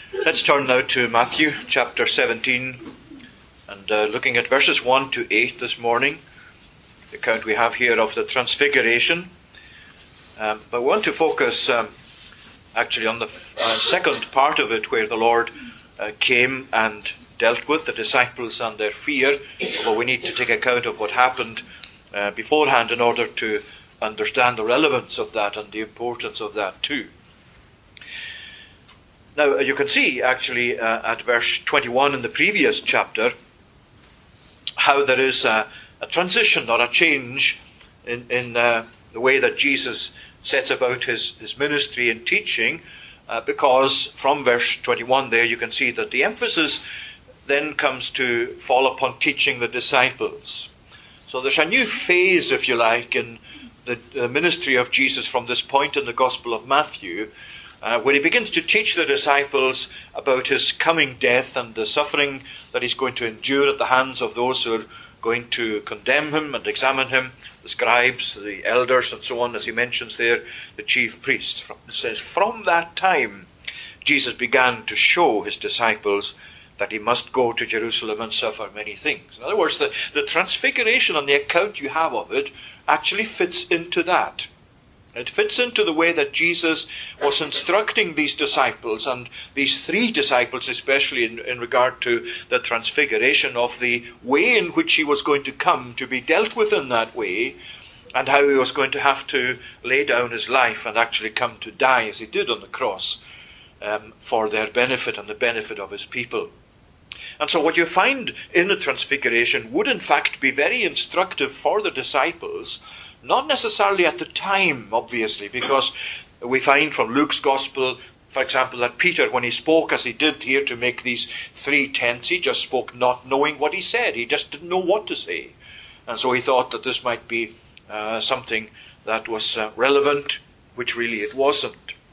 Let's turn now to Matthew chapter 17 and looking at verses 1 to 8 this morning. The account we have here of the Transfiguration. But we want to focus actually on the second part of it, where the Lord came and dealt with the disciples and their fear. Although we need to take account of what happened beforehand in order to understand the relevance of that and the importance of that too. Now, you can see actually at verse 21 in the previous chapter how there is a transition or a change in the way that Jesus sets about his ministry and teaching, because from verse 21 there you can see that the emphasis then comes to fall upon teaching the disciples. So there's a new phase, if you like, in the ministry of Jesus from this point in the Gospel of Matthew, where he begins to teach the disciples about his coming death and the suffering that he's going to endure at the hands of those who are going to condemn him and examine him, the scribes, the elders, and so on, as he mentions there, the chief priests. It says, from that time, Jesus began to show his disciples that he must go to Jerusalem and suffer many things. In other words, the transfiguration and the account you have of it actually fits into that. It fits into the way that Jesus was instructing these disciples, and these three disciples especially in regard to the transfiguration, of the way in which he was going to come to be dealt with in that way, and how he was going to have to lay down his life and actually come to die as he did on the cross for their benefit and the benefit of his people. And so what you find in the transfiguration would in fact be very instructive for the disciples. Not necessarily at the time, obviously, because we find from Luke's Gospel, for example, that Peter, when he spoke as he did here to make these 3 tents, he just spoke not knowing what he said. He just didn't know what to say. And so he thought that this might be something that was relevant, which really it wasn't.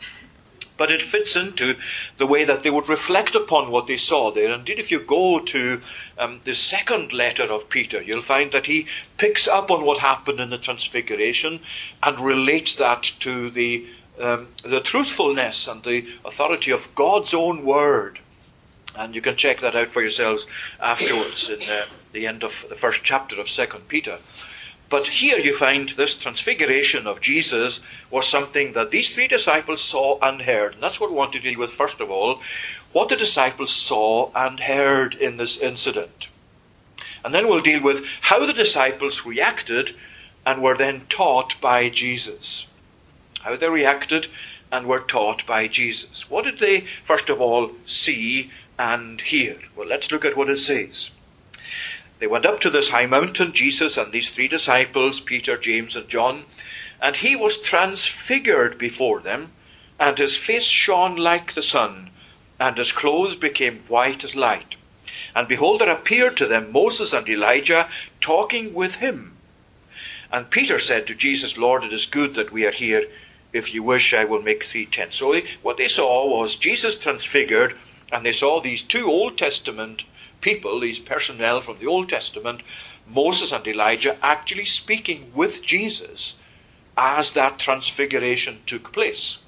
But it fits into the way that they would reflect upon what they saw there. Indeed, if you go to the second letter of Peter, you'll find that he picks up on what happened in the Transfiguration and relates that to the truthfulness and the authority of God's own word. And you can check that out for yourselves afterwards in the end of the first chapter of 2 Peter. But here you find this transfiguration of Jesus was something that these 3 disciples saw and heard. And that's what we want to deal with first of all, what the disciples saw and heard in this incident. And then we'll deal with how the disciples reacted and were then taught by Jesus. How they reacted and were taught by Jesus. What did they, first of all, see and hear? Well, let's look at what it says. They went up to this high mountain, Jesus and these 3 disciples, Peter, James, and John, and he was transfigured before them, and his face shone like the sun, and his clothes became white as light. And behold, there appeared to them Moses and Elijah talking with him. And Peter said to Jesus, Lord, it is good that we are here. If you wish, I will make 3 tents. So what they saw was Jesus transfigured, and they saw these 2 Old Testament people, these personnel from the Old Testament, Moses and Elijah, actually speaking with Jesus as that transfiguration took place.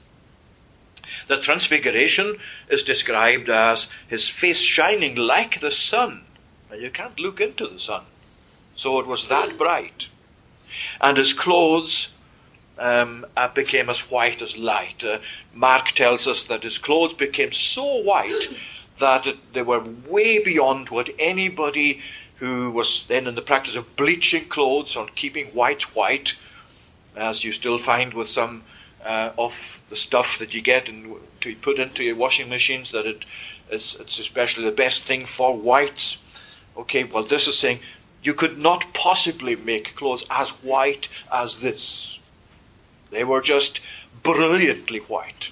The transfiguration is described as his face shining like the sun. Now you can't look into the sun, so it was that bright. And his clothes became as white as light. Mark tells us that his clothes became so white that they were way beyond what anybody who was then in the practice of bleaching clothes or keeping whites white, as you still find with some of the stuff that you get to put into your washing machines, that it's especially the best thing for whites. Okay, well, this is saying you could not possibly make clothes as white as this. They were just brilliantly white.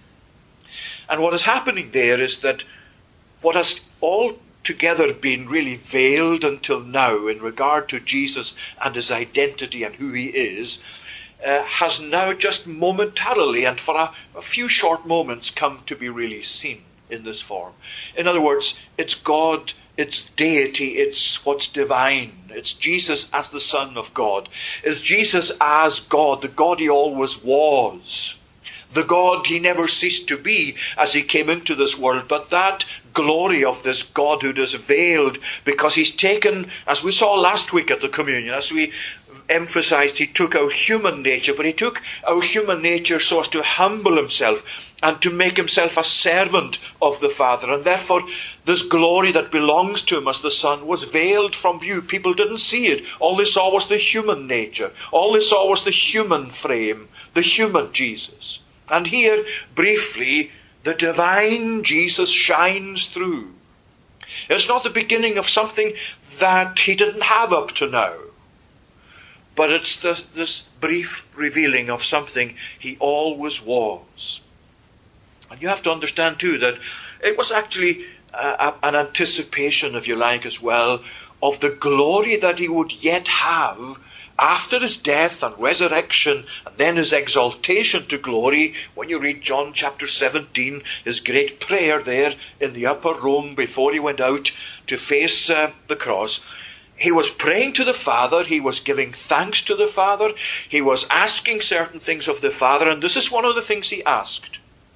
And what is happening there is that what has altogether been really veiled until now in regard to Jesus and his identity and who he is, has now just momentarily and for a few short moments come to be really seen in this form. In other words, it's God, it's deity, it's what's divine. It's Jesus as the Son of God. It's Jesus as God, the God he always was. the God he never ceased to be as he came into this world, but that glory of this Godhood is veiled because he's taken, as we saw last week at the communion, as we emphasized, he took our human nature, but he took our human nature so as to humble himself and to make himself a servant of the Father. And therefore, this glory that belongs to him as the Son was veiled from view. People didn't see it. All they saw was the human nature. All they saw was the human frame, the human Jesus. And here, briefly, the divine Jesus shines through. It's not the beginning of something that he didn't have up to now, but it's this brief revealing of something he always was. And you have to understand too that it was actually an anticipation, if you like, as well, of the glory that he would yet have after his death and resurrection, and then his exaltation to glory. When you read John chapter 17, his great prayer there in the upper room before he went out to face the cross, he was praying to the Father, he was giving thanks to the Father, he was asking certain things of the Father, and this is one of the things he asked.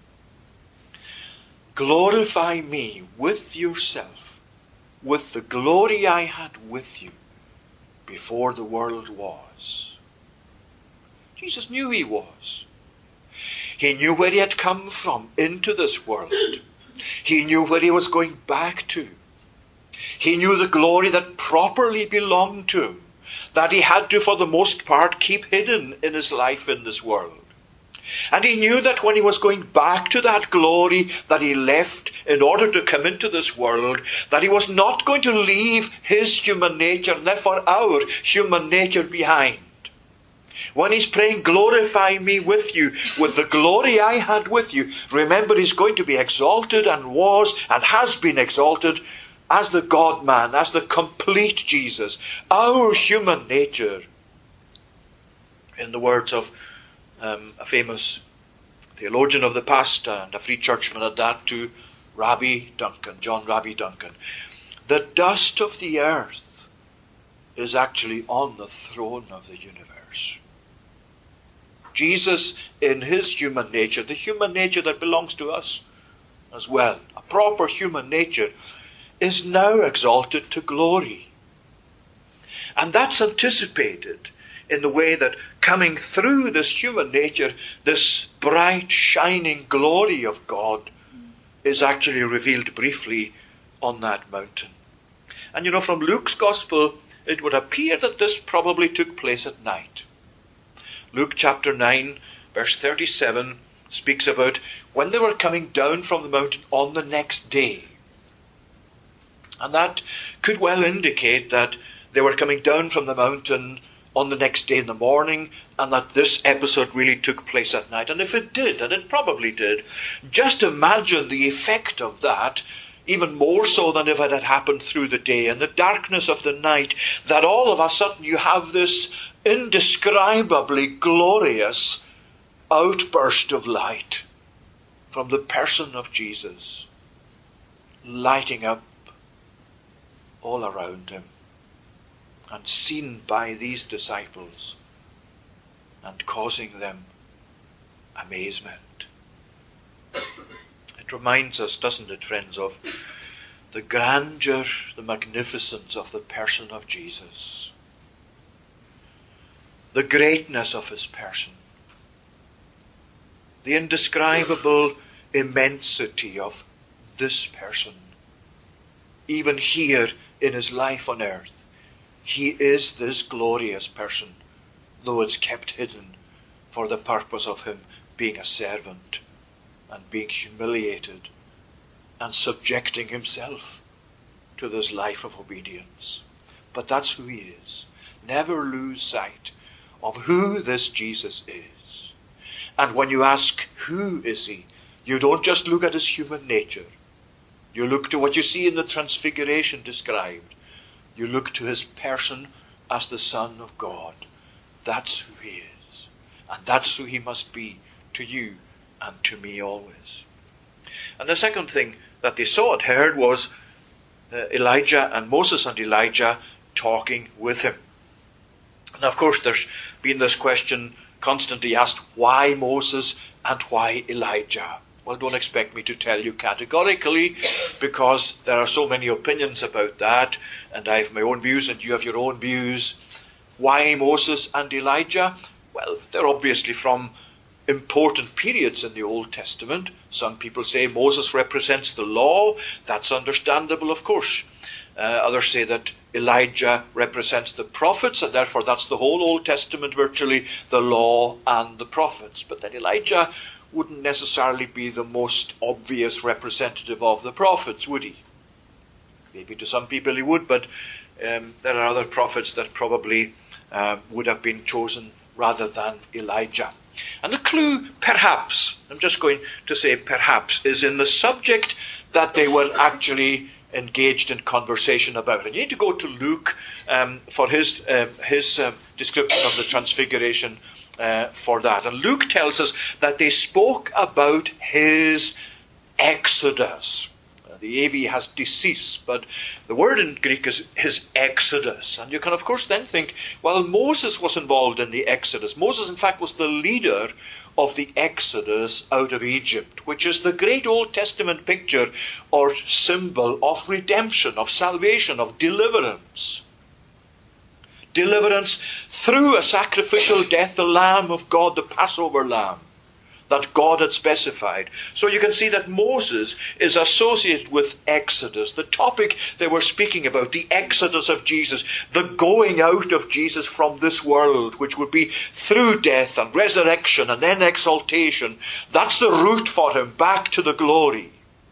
Glorify me with yourself, with the glory I had with you before the world was. Jesus knew he was. He knew where he had come from into this world. He knew where he was going back to. He knew the glory that properly belonged to him, that he had to, for the most part, keep hidden in his life in this world. And he knew that when he was going back to that glory that he left in order to come into this world, that he was not going to leave his human nature, and therefore our human nature, behind. When he's praying, glorify me with you, with the glory I had with you, remember he's going to be exalted and was and has been exalted as the God-man, as the complete Jesus. Our human nature, in the words of a famous theologian of the past and a free churchman at that too, Rabbi Duncan, John Rabbi Duncan, the dust of the earth is actually on the throne of the universe. Jesus, in his human nature, the human nature that belongs to us as well, a proper human nature, is now exalted to glory. And that's anticipated in the way that coming through this human nature, this bright, shining glory of God is actually revealed briefly on that mountain. And you know, from Luke's Gospel, it would appear that this probably took place at night. Luke chapter 9, verse 37, speaks about when they were coming down from the mountain on the next day. And that could well indicate that they were coming down from the mountain on the next day in the morning, and that this episode really took place at night. And if it did, and it probably did, just imagine the effect of that, even more so than if it had happened through the day, in the darkness of the night, that all of a sudden you have this indescribably glorious outburst of light from the person of Jesus, lighting up all around him, and seen by these disciples, and causing them amazement. It reminds us, doesn't it, friends, of the grandeur, the magnificence of the person of Jesus, the greatness of his person, the indescribable immensity of this person. Even here in his life on earth, he is this glorious person, though it's kept hidden for the purpose of him being a servant and being humiliated and subjecting himself to this life of obedience. But that's who he is. Never lose sight of who this Jesus is. And when you ask, who is he? You don't just look at his human nature. You look to what you see in the Transfiguration described. You look to his person as the Son of God. That's who he is. And that's who he must be to you and to me always. And the second thing that they saw and heard was Elijah and Moses and Elijah talking with him. And of course there's been this question constantly asked, why Moses and why Elijah? Well, don't expect me to tell you categorically, because there are so many opinions about that, and I have my own views and you have your own views. Why Moses and Elijah? Well, they're obviously from important periods in the Old Testament. Some people say Moses represents the law. That's understandable, of course. Others say that Elijah represents the prophets, and therefore that's the whole Old Testament, virtually, the law and the prophets. But then Elijah wouldn't necessarily be the most obvious representative of the prophets, would he? Maybe to some people he would, but there are other prophets that probably would have been chosen rather than Elijah. And the clue, perhaps, I'm just going to say perhaps, is in the subject that they were actually engaged in conversation about. And you need to go to Luke for his description of the transfiguration for that. And Luke tells us that they spoke about his exodus. The AV has decease, but the word in Greek is his exodus. And you can, of course, then think, well, Moses was involved in the exodus. Moses, in fact, was the leader of the exodus out of Egypt, which is the great Old Testament picture or symbol of redemption, of salvation, of deliverance. Deliverance through a sacrificial death, the Lamb of God, the Passover Lamb that God had specified. So you can see that Moses is associated with Exodus, the topic they were speaking about, the Exodus of Jesus, the going out of Jesus from this world, which would be through death and resurrection and then exaltation. That's the route for him back to the glory.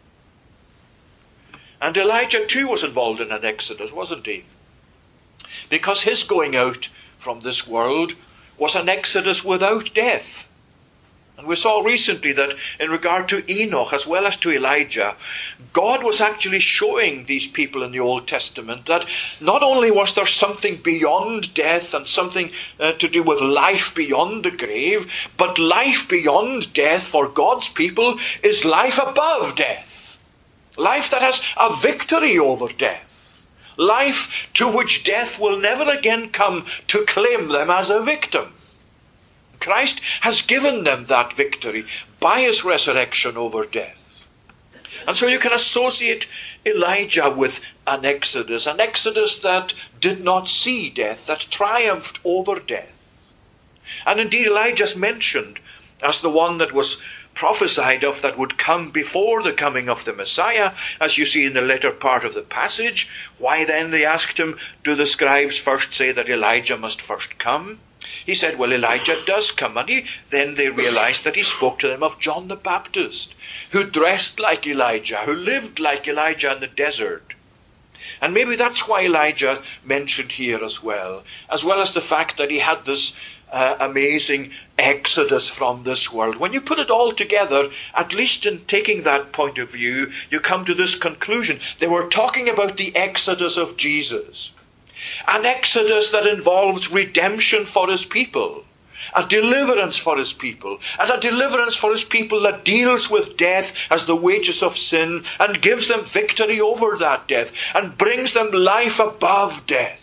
And Elijah too was involved in an Exodus, wasn't he? Because his going out from this world was an Exodus without death. And we saw recently that in regard to Enoch as well as to Elijah, God was actually showing these people in the Old Testament that not only was there something beyond death and something to do with life beyond the grave, but life beyond death for God's people is life above death. Life that has a victory over death. Life to which death will never again come to claim them as a victim. Christ has given them that victory by his resurrection over death. And so you can associate Elijah with an Exodus that did not see death, that triumphed over death. And indeed Elijah is mentioned as the one that was prophesied of that would come before the coming of the Messiah, as you see in the later part of the passage. Why then, they asked him, do the scribes first say that Elijah must first come? He said, well, Elijah does come. And then they realized that he spoke to them of John the Baptist, who dressed like Elijah, who lived like Elijah in the desert. And maybe that's why Elijah mentioned here as well as the fact that he had this amazing exodus from this world. When you put it all together, at least in taking that point of view, you come to this conclusion. They were talking about the exodus of Jesus. An exodus that involves redemption for his people, a deliverance for his people, and a deliverance for his people that deals with death as the wages of sin and gives them victory over that death and brings them life above death.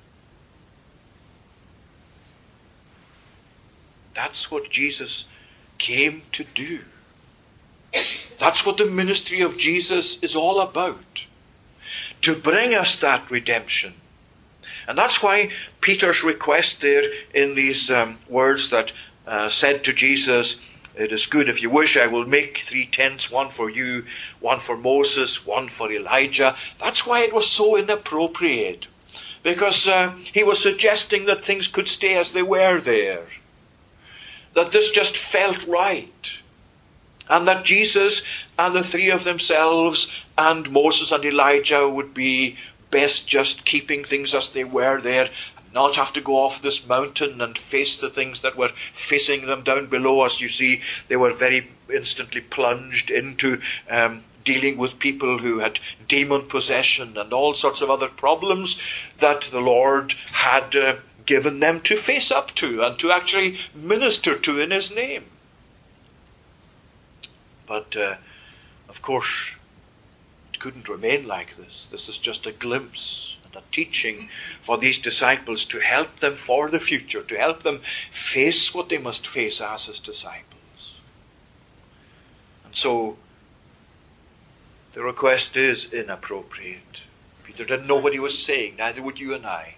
That's what Jesus came to do. That's what the ministry of Jesus is all about. To bring us that redemption. And that's why Peter's request there in these words that said to Jesus, it is good, if you wish, I will make 3 tents, one for you, one for Moses, one for Elijah. That's why it was so inappropriate. Because he was suggesting that things could stay as they were there. That this just felt right. And that Jesus and the 3 of themselves and Moses and Elijah would be best just keeping things as they were there, and not have to go off this mountain and face the things that were facing them down below. As you see, they were very instantly plunged into dealing with people who had demon possession and all sorts of other problems that the Lord had given them to face up to and to actually minister to in his name. But of course, it couldn't remain like this. This is just a glimpse and a teaching for these disciples to help them for the future, to help them face what they must face as his disciples. so the request is inappropriate. Peter didn't know what he was saying, neither would you and I.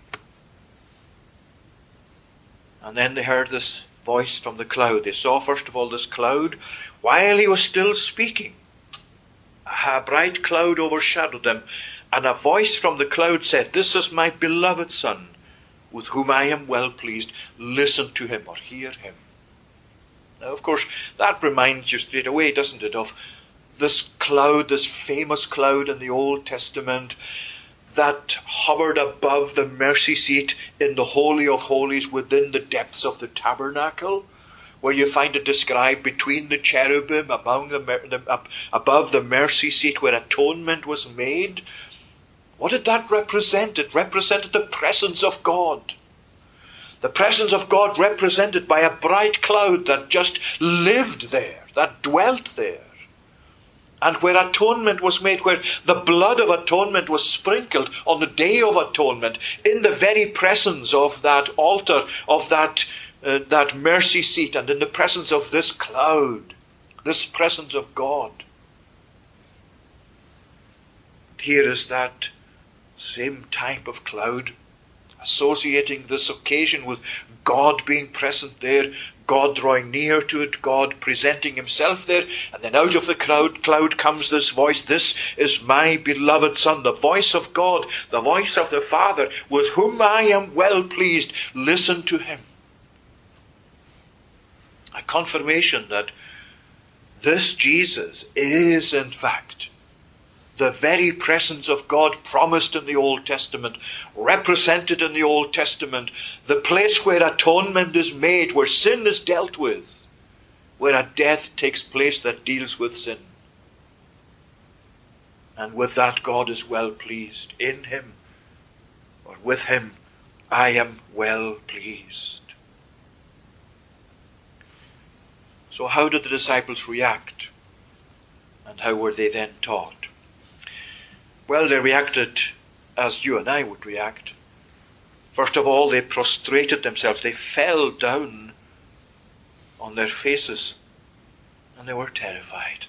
And then they heard this voice from the cloud. They saw first of all this cloud while he was still speaking. A bright cloud overshadowed him, and a voice from the cloud said, "This is my beloved Son, with whom I am well pleased. Listen to him," or hear him. Now, of course, that reminds you straight away, doesn't it, of this cloud, this famous cloud in the Old Testament that hovered above the mercy seat in the Holy of Holies within the depths of the tabernacle, where you find it described between the cherubim above the mercy seat where atonement was made. What did that represent? It represented the presence of God. The presence of God represented by a bright cloud that just lived there, that dwelt there. And where atonement was made, where the blood of atonement was sprinkled on the Day of Atonement, in the very presence of that altar, of that mercy seat, and in the presence of this cloud, this presence of God. Here is that same type of cloud, associating this occasion with God being present there, God drawing near to it, God presenting himself there, and then out of the cloud comes this voice, "This is my beloved Son," the voice of God, the voice of the Father, "with whom I am well pleased. Listen to him." A confirmation that this Jesus is in fact the very presence of God promised in the Old Testament, represented in the Old Testament, the place where atonement is made, where sin is dealt with, where a death takes place that deals with sin. And with that, God is well pleased. In him, or with him, I am well pleased. So how did the disciples react? And how were they then taught? Well, they reacted as you and I would react. First of all, they prostrated themselves. They fell down on their faces, and they were terrified.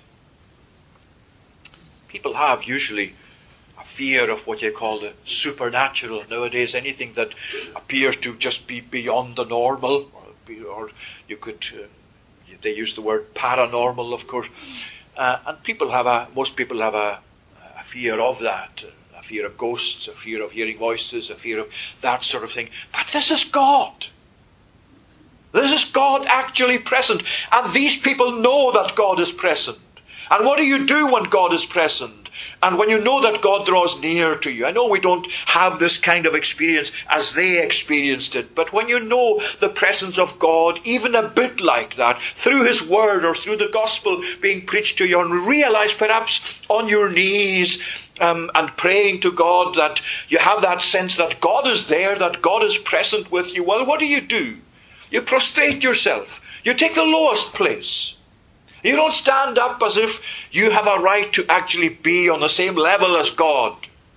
People have usually a fear of what you call the supernatural nowadays, anything that appears to just be beyond the normal, or you could, they use the word paranormal, of course, and most people have a fear of that, a fear of ghosts, a fear of hearing voices, a fear of that sort of thing. But this is God. This is God actually present. And these people know that God is present. And what do you do when God is present? And when you know that God draws near to you? I know we don't have this kind of experience as they experienced it. But when you know the presence of God, even a bit like that, through his word or through the gospel being preached to you, and realize perhaps on your knees and praying to God that you have that sense that God is there, that God is present with you, well, what do? You prostrate yourself. You take the lowest place. You don't stand up as if you have a right to actually be on the same level as God.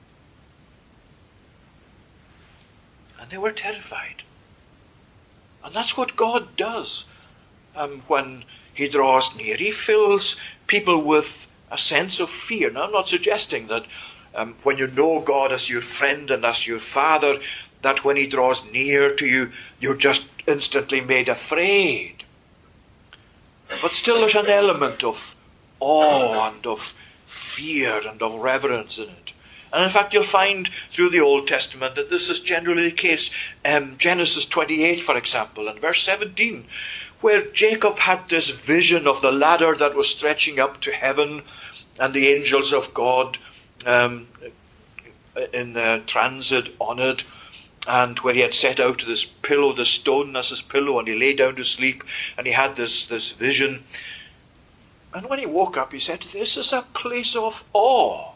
And they were terrified. And that's what God does when he draws near. He fills people with a sense of fear. Now, I'm not suggesting that when you know God as your friend and as your Father, that when he draws near to you, you're just instantly made afraid. But still there's an element of awe and of fear and of reverence in it. And in fact, you'll find through the Old Testament that this is generally the case. Genesis 28, for example, and verse 17, where Jacob had this vision of the ladder that was stretching up to heaven and the angels of God in transit on it. And where he had set out this pillow, the stone as his pillow, and he lay down to sleep, and he had this vision. And when he woke up, he said, "This is a place of awe.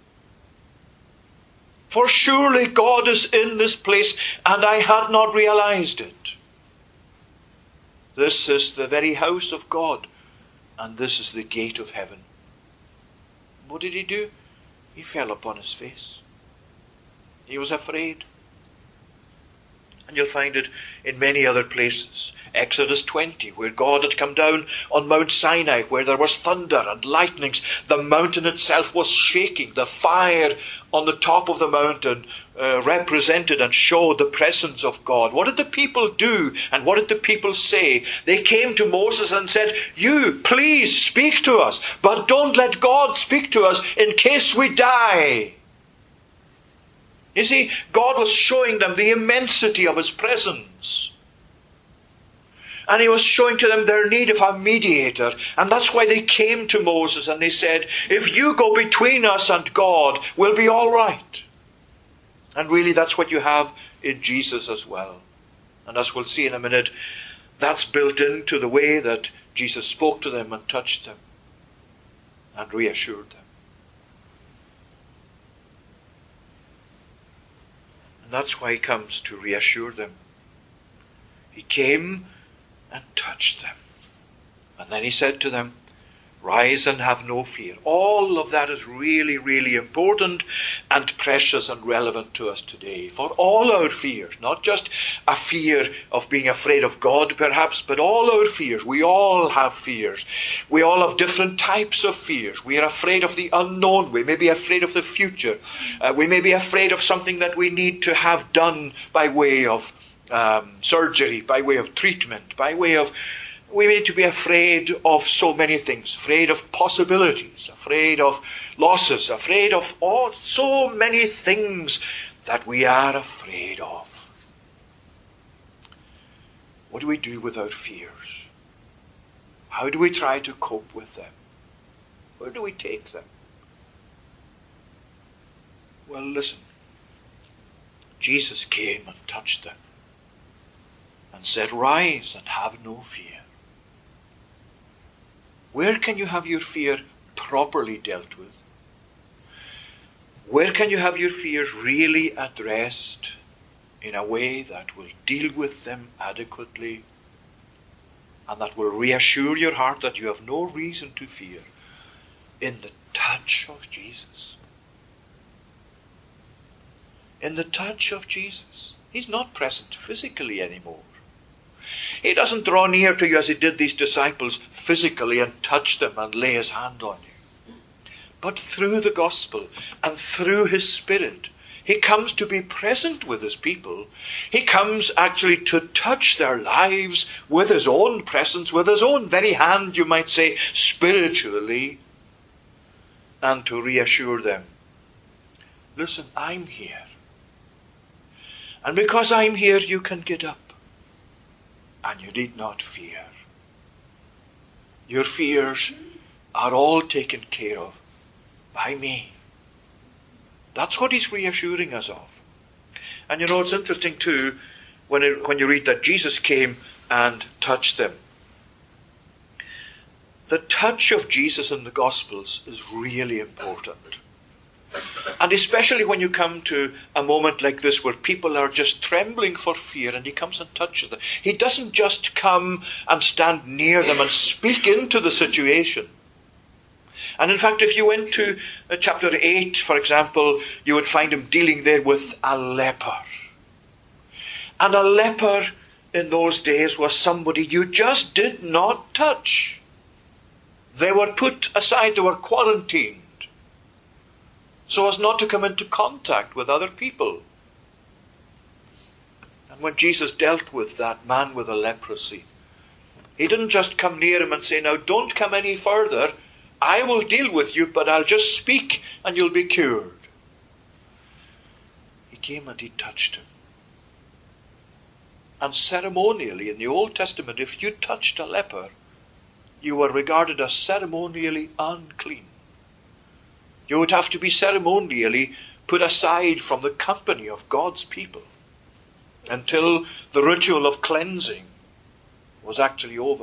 For surely God is in this place, and I had not realized it. This is the very house of God, and this is the gate of heaven." What did he do? He fell upon his face. He was afraid. And you'll find it in many other places. Exodus 20, where God had come down on Mount Sinai, where there was thunder and lightnings. The mountain itself was shaking. The fire on the top of the mountain represented and showed the presence of God. What did the people do? And what did the people say? They came to Moses and said, "You, please speak to us, but don't let God speak to us in case we die." You see, God was showing them the immensity of his presence. And he was showing to them their need of a mediator. And that's why they came to Moses and they said, "If you go between us and God, we'll be all right." And really that's what you have in Jesus as well. And as we'll see in a minute, that's built into the way that Jesus spoke to them and touched them and reassured them. And that's why he comes, to reassure them. He came and touched them. And then he said to them, "Rise and have no fear." All of that is really, really important and precious and relevant to us today. For all our fears, not just a fear of being afraid of God perhaps, but all our fears. We all have fears. We all have different types of fears. We are afraid of the unknown. We may be afraid of the future. We may be afraid of something that we need to have done by way of surgery, by way of treatment, we need to be afraid of so many things. Afraid of possibilities, afraid of losses, afraid of so many things that we are afraid of. What do we do with our fears? How do we try to cope with them? Where do we take them? Well, listen. Jesus came and touched them and said, "Rise and have no fear." Where can you have your fear properly dealt with? Where can you have your fears really addressed in a way that will deal with them adequately and that will reassure your heart that you have no reason to fear? In the touch of Jesus. In the touch of Jesus. He's not present physically anymore. He doesn't draw near to you as he did these disciples physically and touch them and lay his hand on you. But through the gospel and through his Spirit, he comes to be present with his people. He comes actually to touch their lives with his own presence, with his own very hand, you might say, spiritually, and to reassure them. Listen, I'm here. And because I'm here, you can get up. And you need not fear. Your fears are all taken care of by me. That's what he's reassuring us of. And you know, it's interesting too, when you read that Jesus came and touched them. The touch of Jesus in the Gospels is really important. And especially when you come to a moment like this where people are just trembling for fear and he comes and touches them. He doesn't just come and stand near them and speak into the situation. And in fact, if you went to chapter 8, for example, you would find him dealing there with a leper. And a leper in those days was somebody you just did not touch. They were put aside, they were quarantined, so as not to come into contact with other people. And when Jesus dealt with that man with a leprosy, he didn't just come near him and say, "Now don't come any further. I will deal with you, but I'll just speak and you'll be cured." He came and he touched him. And ceremonially, in the Old Testament, if you touched a leper, you were regarded as ceremonially unclean. You would have to be ceremonially put aside from the company of God's people until the ritual of cleansing was actually over.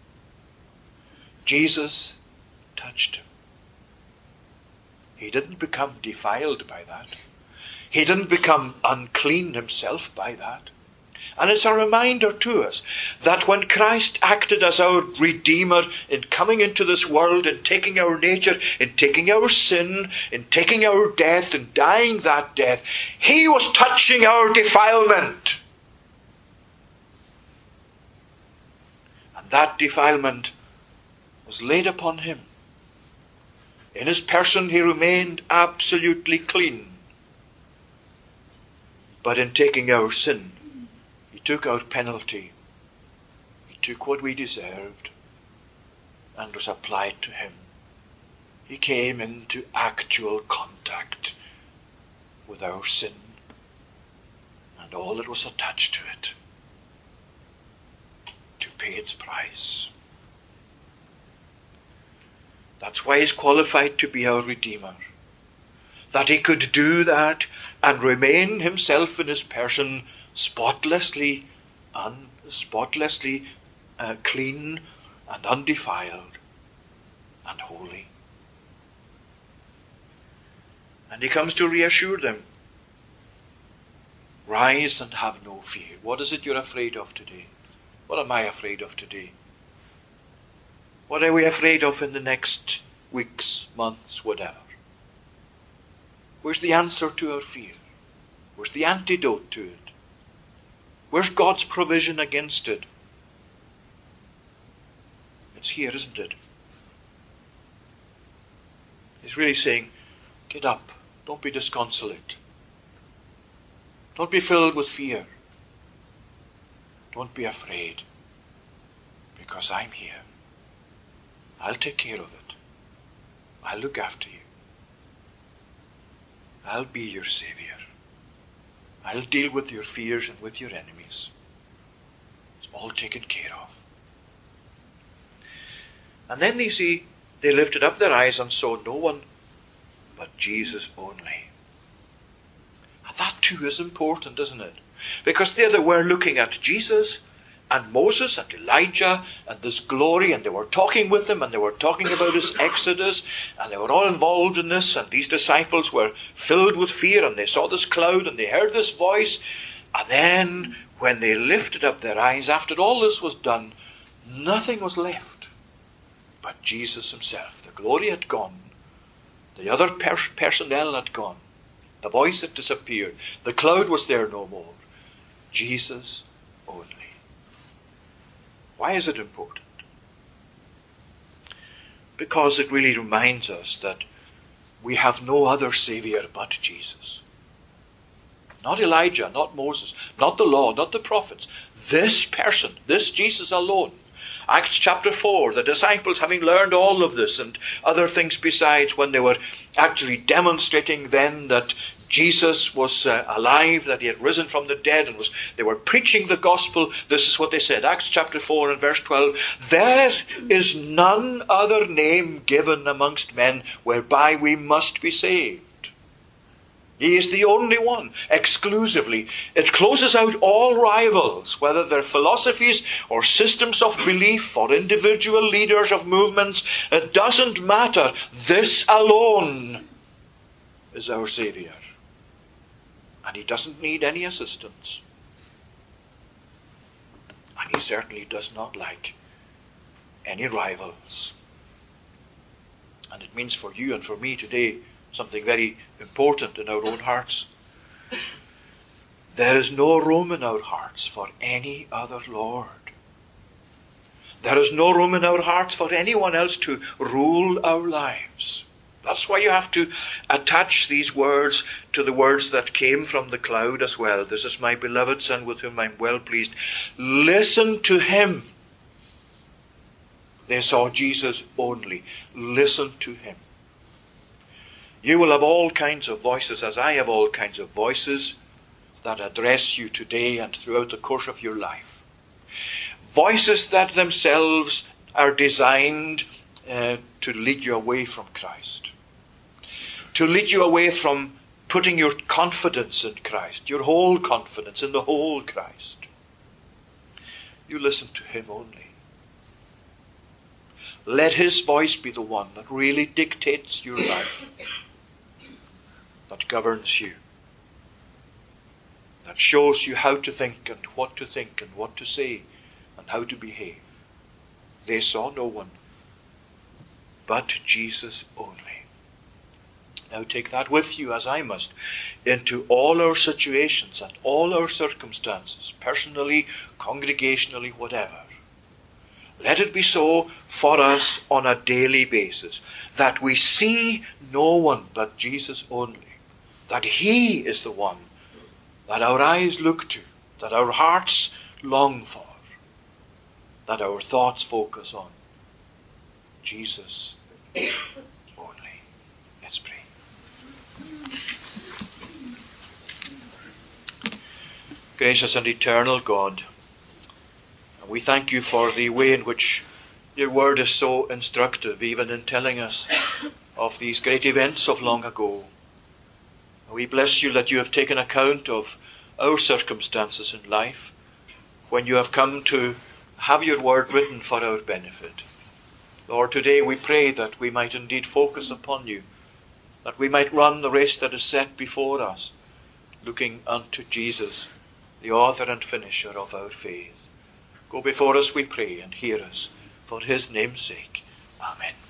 Jesus touched him. He didn't become defiled by that. He didn't become unclean himself by that. And it's a reminder to us that when Christ acted as our Redeemer in coming into this world, in taking our nature, in taking our sin, in taking our death, and dying that death, he was touching our defilement. that defilement was laid upon him. In his person he remained absolutely clean. But in taking our sin, he took our penalty. He took what we deserved and was applied to him. He came into actual contact with our sin and all that was attached to it, to pay its price. That's why he's qualified to be our Redeemer. That he could do that and remain himself in his person spotlessly clean and undefiled and holy. And he comes to reassure them. Rise and have no fear. What is it you're afraid of today? What am I afraid of today? What are we afraid of in the next weeks, months, whatever? Where's the answer to our fear? Where's the antidote to it? Where's God's provision against it? It's here, isn't it? He's really saying, get up. Don't be disconsolate. Don't be filled with fear. Don't be afraid. Because I'm here. I'll take care of it. I'll look after you. I'll be your Saviour. I'll deal with your fears and with your enemies. It's all taken care of. And then you see, they lifted up their eyes and saw no one but Jesus only. And that too is important, isn't it? Because there they were looking at Jesus and Moses and Elijah and this glory, and they were talking with him, and they were talking about his exodus, and they were all involved in this, and these disciples were filled with fear, and they saw this cloud, and they heard this voice, and then when they lifted up their eyes, after all this was done, nothing was left but Jesus himself. The glory had gone. The other personnel had gone. The voice had disappeared. The cloud was there no more. Jesus only. Why is it important? Because it really reminds us that we have no other Saviour but Jesus. Not Elijah, not Moses, not the law, not the prophets. This person, this Jesus alone. Acts chapter 4, the disciples, having learned all of this and other things besides, when they were actually demonstrating then that Jesus was alive, that he had risen from the dead, and they were preaching the gospel. This is what they said. Acts chapter 4 and verse 12. There is none other name given amongst men whereby we must be saved. He is the only one, exclusively. It closes out all rivals, whether they're philosophies or systems of belief or individual leaders of movements. It doesn't matter. This alone is our Saviour. And he doesn't need any assistance. And he certainly does not like any rivals. And it means for you and for me today something very important in our own hearts. There is no room in our hearts for any other Lord. There is no room in our hearts for anyone else to rule our lives. That's why you have to attach these words to the words that came from the cloud as well. This is my beloved Son with whom I'm well pleased. Listen to him. They saw Jesus only. Listen to him. You will have all kinds of voices, as I have all kinds of voices, that address you today and throughout the course of your life. Voices that themselves are designed to lead you away from Christ. To lead you away from putting your confidence in Christ, your whole confidence in the whole Christ. You listen to him only. Let his voice be the one that really dictates your life, that governs you, that shows you how to think and what to say and how to behave. They saw no one but Jesus only. Now take that with you, as I must, into all our situations and all our circumstances, personally, congregationally, whatever. Let it be so for us on a daily basis, that we see no one but Jesus only, that he is the one that our eyes look to, that our hearts long for, that our thoughts focus on. Jesus only. Let's pray. Gracious and eternal God, we thank you for the way in which your word is so instructive, even in telling us of these great events of long ago. We bless you that you have taken account of our circumstances in life when you have come to have your word written for our benefit. Lord, today we pray that we might indeed focus upon you, that we might run the race that is set before us, looking unto Jesus, the author and finisher of our faith. Go before us, we pray, and hear us, for his name's sake. Amen.